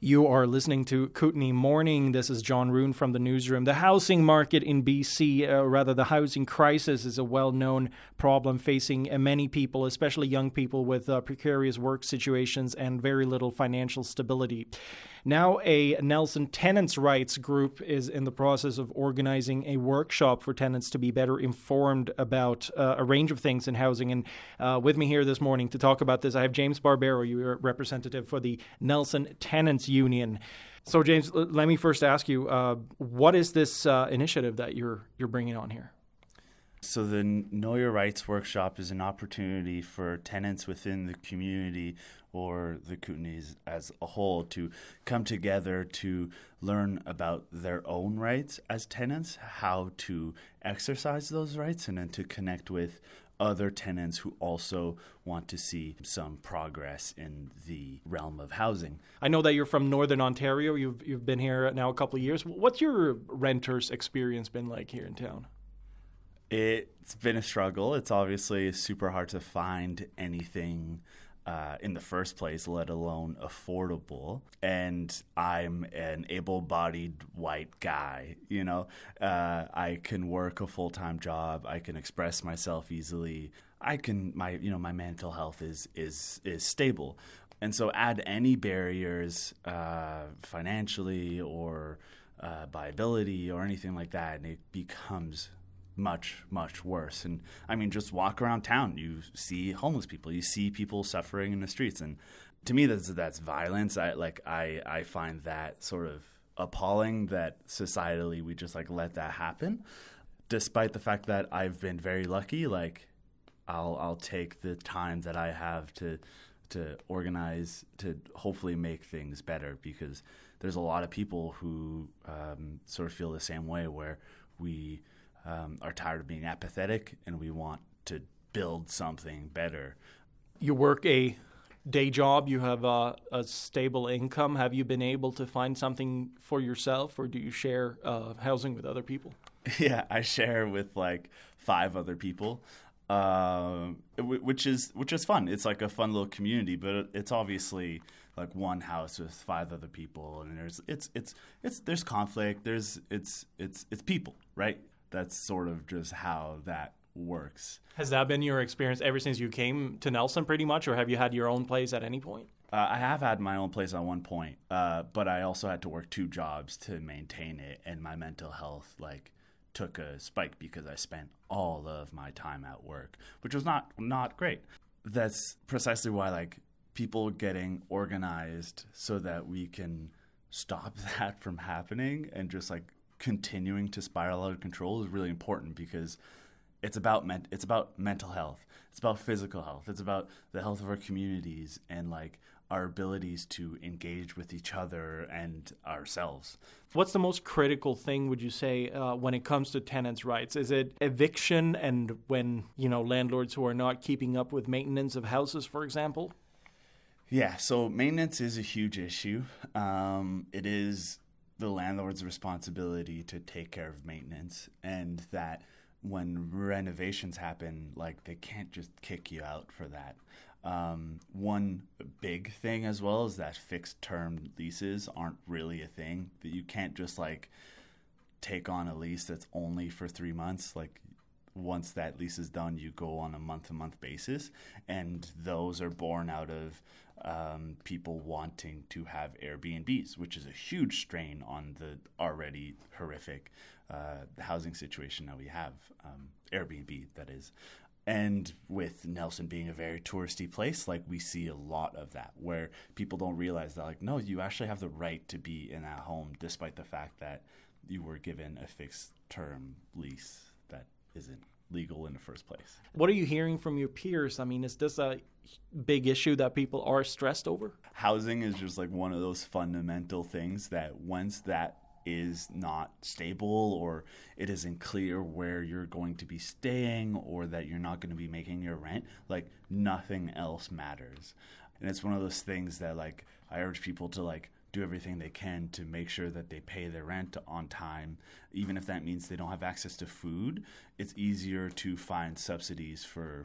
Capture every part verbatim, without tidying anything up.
You are listening to Kootenay Morning. This is John Roon from the newsroom. The housing market in B C, uh, rather the housing crisis, is a well-known problem facing uh, many people, especially young people with uh, precarious work situations and very little financial stability. Now, a Nelson Tenants' Rights group is in the process of organizing a workshop for tenants to be better informed about uh, a range of things in housing. And uh, with me here this morning to talk about this, I have James Barbero, your representative for the Nelson Tenants Union. So, James, l- let me first ask you, uh, what is this uh, initiative that you're you're bringing on here? So the Know Your Rights workshop is an opportunity for tenants within the community or the Kootenays as a whole to come together to learn about their own rights as tenants, how to exercise those rights, and then to connect with other tenants who also want to see some progress in the realm of housing. I know that you're from Northern Ontario. You've you've been here now a couple of years. What's your renters' experience been like here in town? It's been a struggle. It's obviously super hard to find anything uh, in the first place, let alone affordable. And I'm an able-bodied white guy, you know. Uh, I can work a full-time job. I can express myself easily. I can, my, you know, my mental health is is is stable. And so add any barriers uh, financially or uh, by ability or anything like that, and it becomes much, much worse. And I mean, just walk around town. You see homeless people. You see people suffering in the streets. And to me, that's that's violence. I like I, I find that sort of appalling that societally we just like let that happen. Despite the fact that I've been very lucky, like I'll I'll take the time that I have to to organize to hopefully make things better, because there's a lot of people who um, sort of feel the same way, where we Um, are tired of being apathetic and we want to build something better. You work a day job, you have a, a stable income. Have you been able to find something for yourself, or do you share uh, housing with other people? Yeah, I share with like five other people, uh, which is which is fun. It's like a fun little community, but it's obviously like one house with five other people, and there's it's it's it's there's conflict. There's it's it's it's people, right? That's sort of just how that works. Has that been your experience ever since you came to Nelson pretty much, or have you had your own place at any point? Uh, I have had my own place at one point, uh, but I also had to work two jobs to maintain it, and my mental health like took a spike because I spent all of my time at work, which was not not great. That's precisely why like people getting organized so that we can stop that from happening and just like continuing to spiral out of control is really important, because it's about men- it's about mental health, it's about physical health, it's about the health of our communities and like our abilities to engage with each other and ourselves. What's the most critical thing, would you say, uh, when it comes to tenants' rights? Is it eviction, and when, you know, landlords who are not keeping up with maintenance of houses, for example? Yeah, so maintenance is a huge issue. Um, it is the landlord's responsibility to take care of maintenance, and that when renovations happen, like they can't just kick you out for that. Um, one big thing as well is that fixed term leases aren't really a thing, that you can't just like take on a lease that's only for three months. Like once that lease is done, you go on a month to month basis, and those are born out of Um, people wanting to have Airbnbs, which is a huge strain on the already horrific uh, housing situation that we have, um, Airbnb, that is. And with Nelson being a very touristy place, like we see a lot of that, where people don't realize that, like, no, you actually have the right to be in that home, despite the fact that you were given a fixed term lease that isn't legal in the first place. What are you hearing from your peers? I mean, is this a big issue that people are stressed over? Housing is just like one of those fundamental things that once that is not stable, or it isn't clear where you're going to be staying, or that you're not going to be making your rent, like nothing else matters. And it's one of those things that like I urge people to like do everything they can to make sure that they pay their rent on time, even if that means they don't have access to food. It's easier to find subsidies for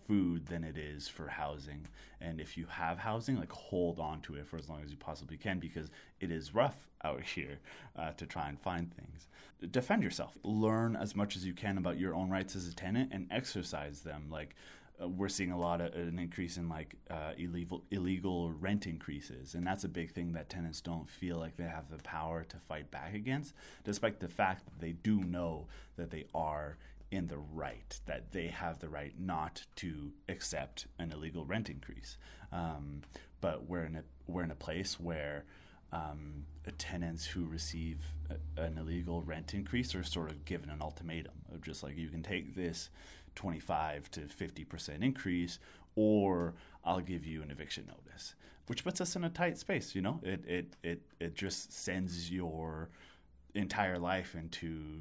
food than it is for housing. And if you have housing, like hold on to it for as long as you possibly can, because it is rough out here uh, to try and find things. Defend yourself. Learn as much as you can about your own rights as a tenant and exercise them. Like uh, we're seeing a lot of an increase in like uh, illegal illegal rent increases, and that's a big thing that tenants don't feel like they have the power to fight back against, despite the fact that they do know that they are in the right, that they have the right not to accept an illegal rent increase. Um, but we're in a we're in a place where um, tenants who receive a, an illegal rent increase are sort of given an ultimatum of just like, you can take this twenty-five to fifty percent increase, or I'll give you an eviction notice, which puts us in a tight space. You know, it it it it just sends your entire life into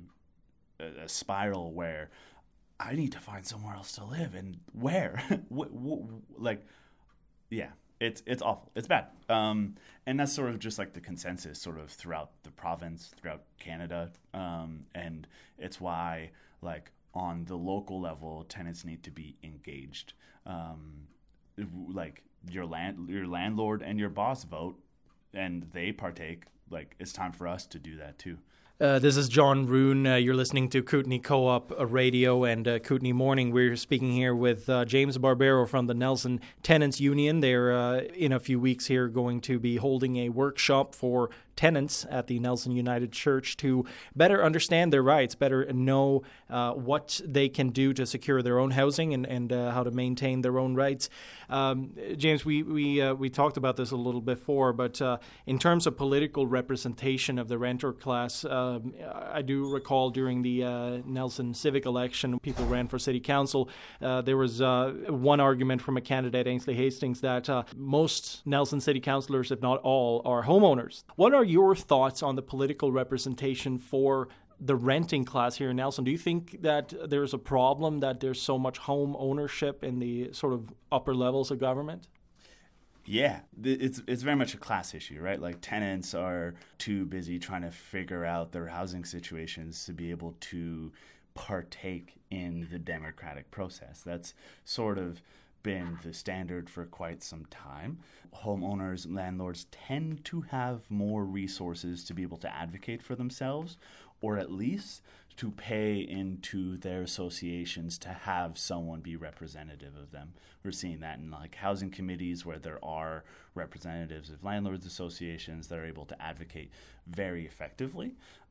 a spiral where I need to find somewhere else to live, and where, w- w- like, yeah, it's it's awful, it's bad, um, and that's sort of just like the consensus, sort of throughout the province, throughout Canada, um, and it's why, like, on the local level, tenants need to be engaged, um, like your land, your landlord and your boss vote, and they partake. Like, it's time for us to do that too. Uh, this is John Roon. Uh, you're listening to Kootenay Co-op uh, Radio and uh, Kootenay Morning. We're speaking here with uh, James Barbero from the Nelson Tenants Union. They're, uh, in a few weeks here, going to be holding a workshop for tenants at the Nelson United Church to better understand their rights, better know uh, what they can do to secure their own housing and, and uh, how to maintain their own rights. Um, James, we we uh, we talked about this a little before, but uh, in terms of political representation of the renter class, um, I do recall during the uh, Nelson civic election, people ran for city council. Uh, there was uh, one argument from a candidate, Ainsley Hastings, that uh, most Nelson city councillors, if not all, are homeowners. What are your thoughts on the political representation for the renting class here in Nelson? Do you think that there's a problem that there's so much home ownership in the sort of upper levels of government? Yeah, it's it's very much a class issue, right? Like, tenants are too busy trying to figure out their housing situations to be able to partake in the democratic process. That's sort of been the standard for quite some time. Homeowners and landlords tend to have more resources to be able to advocate for themselves, or at least to pay into their associations to have someone be representative of them. We're seeing that in like housing committees where there are representatives of landlords associations that are able to advocate very effectively,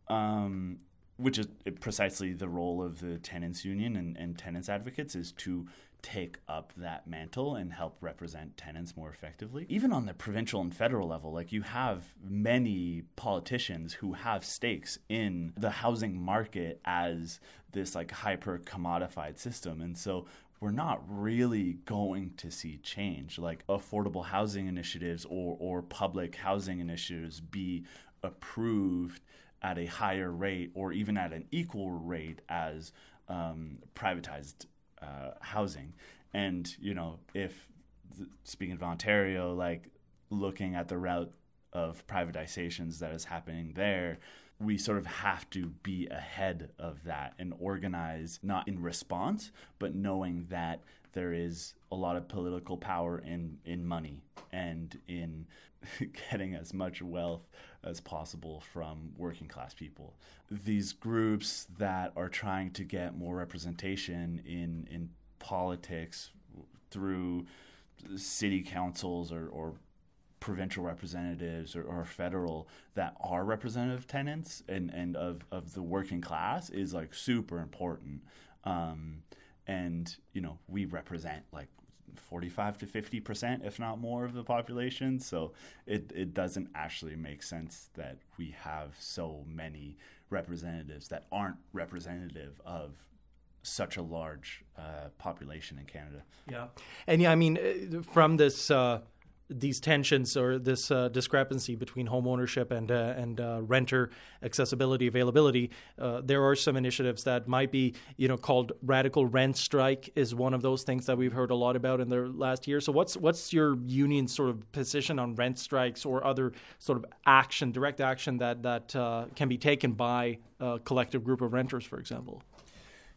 um, which is precisely the role of the tenants union and, and tenants advocates, is to take up that mantle and help represent tenants more effectively. Even on the provincial and federal level, like, you have many politicians who have stakes in the housing market as this like hyper commodified system. And so we're not really going to see change, like affordable housing initiatives or, or public housing initiatives be approved at a higher rate or even at an equal rate as um, privatized Uh, housing. And, you know, if, speaking of Ontario, like, looking at the route of privatizations that is happening there, we sort of have to be ahead of that and organize, not in response, but knowing that there is a lot of political power in, in money and in getting as much wealth as possible from working class people. These groups that are trying to get more representation in, in politics through city councils or, or provincial representatives or, or federal that are representative of tenants and, and of, of the working class is like super important. Um, and, you know, we represent like forty-five to fifty percent, if not more, of the population. So it, it doesn't actually make sense that we have so many representatives that aren't representative of such a large uh, population in Canada. Yeah. And yeah, I mean, from this, uh, these tensions or this uh, discrepancy between home ownership and uh, and uh, renter accessibility, availability, uh, there are some initiatives that might be, you know, called radical rent strike is one of those things that we've heard a lot about in the last year. So what's what's your union's sort of position on rent strikes or other sort of action, direct action that, that uh, can be taken by a collective group of renters, for example?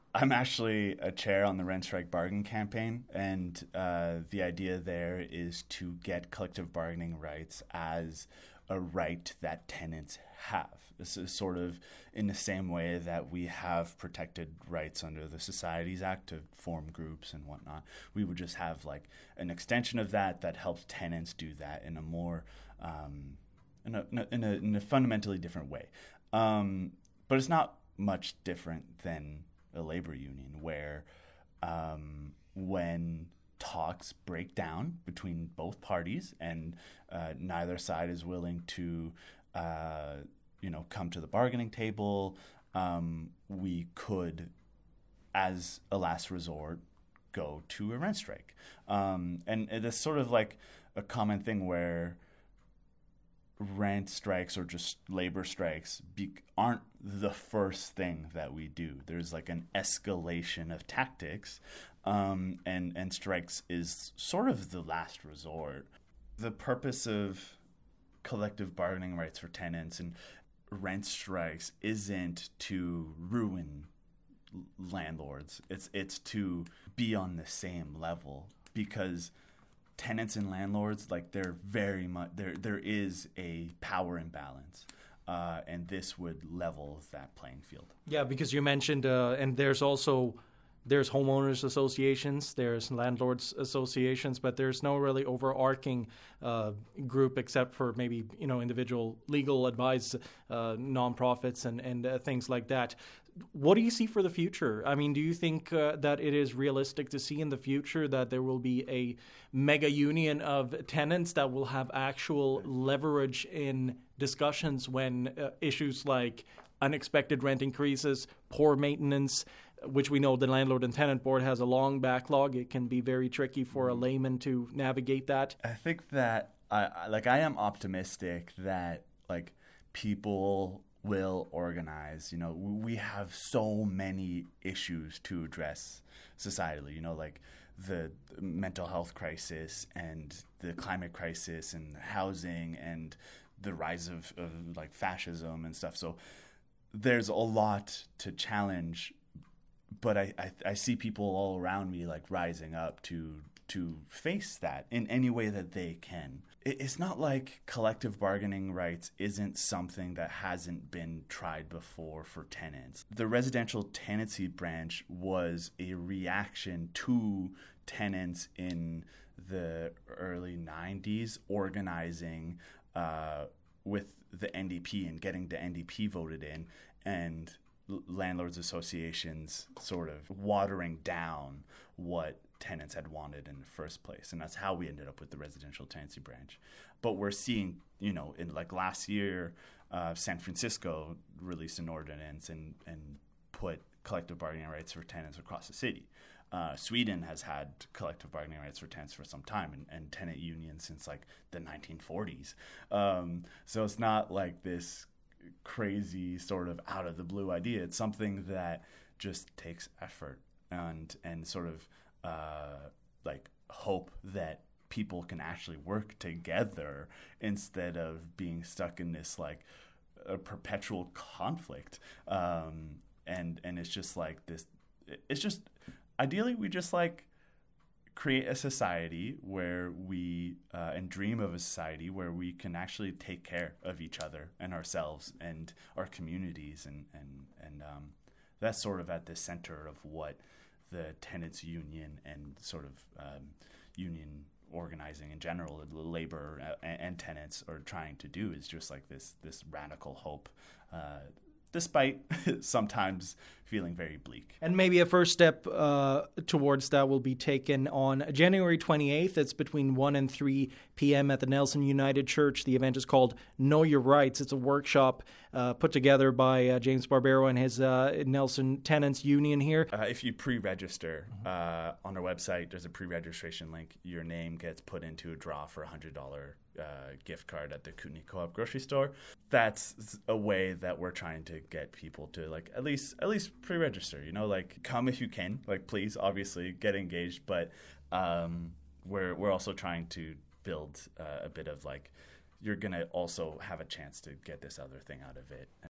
I'm actually a chair on the Rent Strike Bargain campaign, and uh, the idea there is to get collective bargaining rights as a right that tenants have. This is sort of in the same way that we have protected rights under the Societies Act to form groups and whatnot. We would just have like an extension of that that helps tenants do that in a more, um, in, a, in, a, in a fundamentally different way. Um, but it's not much different than a labor union, where um, when talks break down between both parties and uh, neither side is willing to, uh, you know, come to the bargaining table, um, we could, as a last resort, go to a rent strike. Um, and it's sort of like a common thing where rent strikes or just labor strikes be- aren't the first thing that we do. There's like an escalation of tactics, um, and, and strikes is sort of the last resort. The purpose of collective bargaining rights for tenants and rent strikes isn't to ruin landlords. It's it's to be on the same level, because tenants and landlords, like, they're very much there. There is a power imbalance, uh, and this would level that playing field. Yeah, because you mentioned, uh, and there's also there's homeowners associations, there's landlords associations, but there's no really overarching uh, group except for maybe you know individual legal advice, uh, nonprofits, and and uh, things like that. What do you see for the future? I mean, do you think uh, that it is realistic to see in the future that there will be a mega union of tenants that will have actual leverage in discussions when uh, issues like unexpected rent increases, poor maintenance, which we know the Landlord and Tenant Board has a long backlog. It can be very tricky for a layman to navigate that. I think that, I, like, I am optimistic that, like, people will organize. You know, we have so many issues to address societally, you know, like the mental health crisis and the climate crisis and housing and the rise of, of like fascism and stuff. So there's a lot to challenge, but I, I, I see people all around me like rising up to to face that in any way that they can. It's not like collective bargaining rights isn't something that hasn't been tried before for tenants. The residential tenancy branch was a reaction to tenants in the early nineties organizing uh, with the N D P and getting the N D P voted in, and landlords associations sort of watering down what tenants had wanted in the first place. And that's how we ended up with the residential tenancy branch. But we're seeing, you know, in like last year, uh, San Francisco released an ordinance and, and put collective bargaining rights for tenants across the city. Uh, Sweden has had collective bargaining rights for tenants for some time, and, and tenant unions since like the nineteen forties. Um, so it's not like this crazy sort of out of the blue idea. It's something that just takes effort and and sort of uh, like hope that people can actually work together instead of being stuck in this like a perpetual conflict. Um, and and it's just like this. It's just ideally we just like create a society where we uh, and dream of a society where we can actually take care of each other and ourselves and our communities, and and and um, that's sort of at the center of what the tenants union and sort of um, union organizing in general, labor and, and tenants are trying to do, is just like this this radical hope, uh, despite sometimes feeling very bleak. And maybe a first step uh, towards that will be taken on January twenty-eighth. It's between one and three p.m. at the Nelson United Church. The event is called Know Your Rights. It's a workshop uh, put together by uh, James Barbero and his uh, Nelson Tenants Union here. Uh, if you pre-register uh, on our website, there's a pre-registration link. Your name gets put into a draw for a one hundred dollars uh, gift card at the Kootenay Co-op grocery store. That's a way that we're trying to get people to like at least at least pre-register, you know, like come if you can, like please obviously get engaged, but um, we're we're also trying to build uh, a bit of like you're going to also have a chance to get this other thing out of it.